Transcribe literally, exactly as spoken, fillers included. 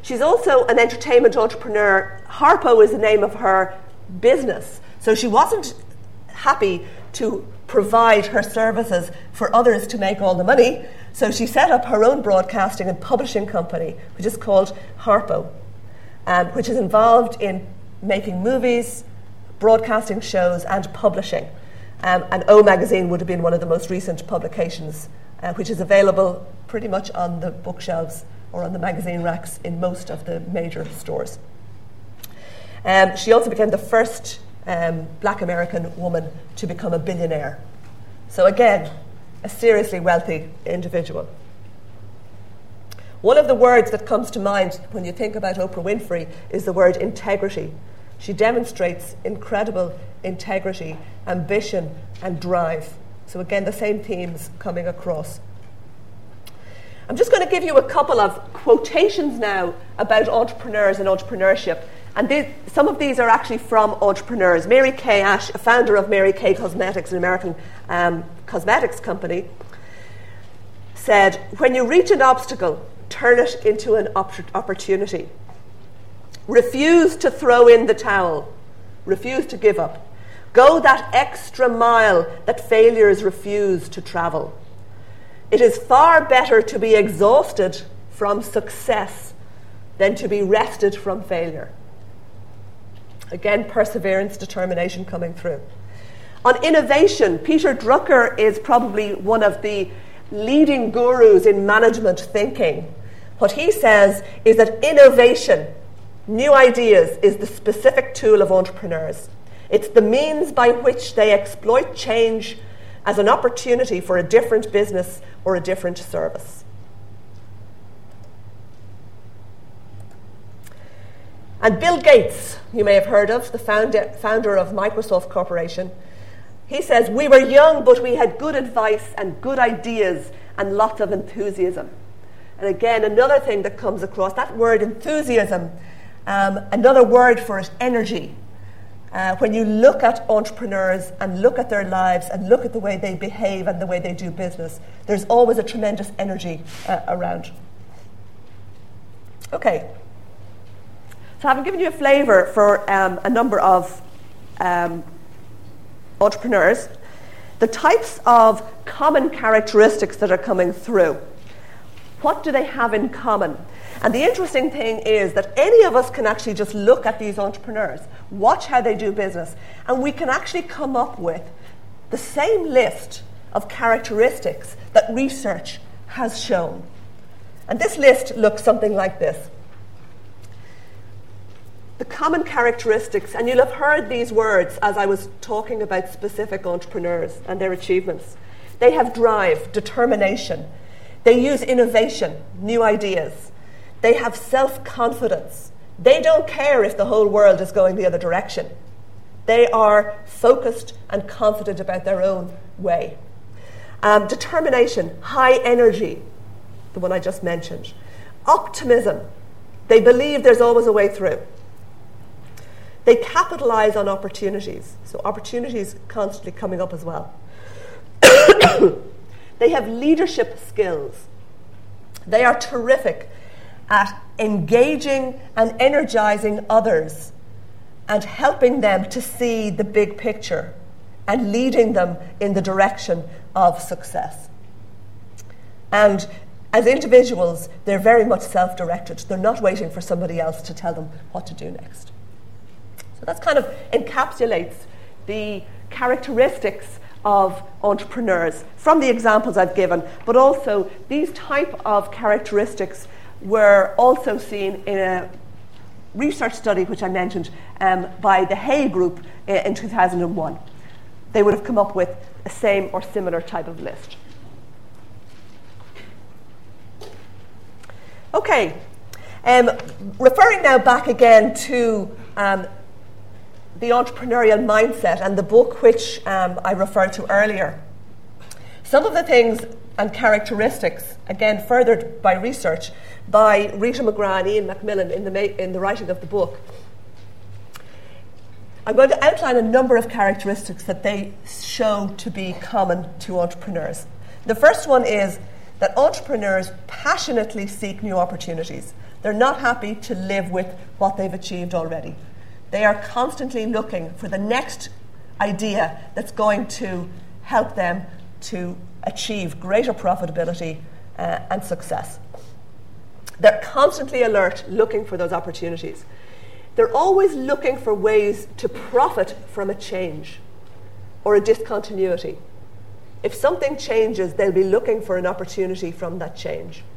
She's also an entertainment entrepreneur. Harpo is the name of her business. So she wasn't happy to provide her services for others to make all the money. So she set up her own broadcasting and publishing company, which is called Harpo, um, which is involved in making movies, broadcasting shows, and publishing. Um, and O Magazine would have been one of the most recent publications, uh, which is available pretty much on the bookshelves or on the magazine racks in most of the major stores. Um, she also became the first um, black American woman to become a billionaire. So again, a seriously wealthy individual. One of the words that comes to mind when you think about Oprah Winfrey is the word integrity. She demonstrates incredible integrity, ambition, and drive. So again, the same themes coming across. I'm just going to give you a couple of quotations now about entrepreneurs and entrepreneurship. And these, some of these are actually from entrepreneurs. Mary Kay Ash, a founder of Mary Kay Cosmetics, an American um, cosmetics company, said, "When you reach an obstacle, turn it into an op- opportunity. Refuse to throw in the towel. Refuse to give up. Go that extra mile that failures refuse to travel. It is far better to be exhausted from success than to be rested from failure." Again, perseverance, determination coming through. On innovation, Peter Drucker is probably one of the leading gurus in management thinking. What he says is that innovation, new ideas, is the specific tool of entrepreneurs. It's the means by which they exploit change as an opportunity for a different business or a different service. And Bill Gates, you may have heard of, the founder, founder of Microsoft Corporation, he says, "We were young, but we had good advice and good ideas and lots of enthusiasm." And again, another thing that comes across, that word enthusiasm, um, another word for it, energy. Uh, when you look at entrepreneurs and look at their lives and look at the way they behave and the way they do business, there's always a tremendous energy uh, around. Okay. So I've given you a flavour for um, a number of um, entrepreneurs, the types of common characteristics that are coming through. What do they have in common? And the interesting thing is that any of us can actually just look at these entrepreneurs, watch how they do business, and we can actually come up with the same list of characteristics that research has shown. And this list looks something like this. The common characteristics, and you'll have heard these words as I was talking about specific entrepreneurs and their achievements. They have drive, determination. They use innovation, new ideas. They have self-confidence. They don't care if the whole world is going the other direction. They are focused and confident about their own way. Um, determination, high energy, the one I just mentioned. Optimism. They believe there's always a way through. They capitalize on opportunities. So opportunities constantly coming up as well. They have leadership skills. They are terrific at engaging and energizing others and helping them to see the big picture and leading them in the direction of success. And as individuals, they're very much self-directed. They're not waiting for somebody else to tell them what to do next. So that kind of encapsulates the characteristics of entrepreneurs from the examples I've given, but also these type of characteristics were also seen in a research study which I mentioned um, by the Hay Group in two thousand one. They would have come up with the same or similar type of list. Okay, um, referring now back again to um, the entrepreneurial mindset and the book which um, I referred to earlier. Some of the things and characteristics, again furthered by research by Rita McGrath and Ian Macmillan in the, ma- in the writing of the book. I'm going to outline a number of characteristics that they show to be common to entrepreneurs. The first one is that entrepreneurs passionately seek new opportunities. They're not happy to live with what they've achieved already. They are constantly looking for the next idea that's going to help them to achieve greater profitability uh, and success. They're constantly alert, looking for those opportunities. They're always looking for ways to profit from a change or a discontinuity. If something changes, they'll be looking for an opportunity from that change.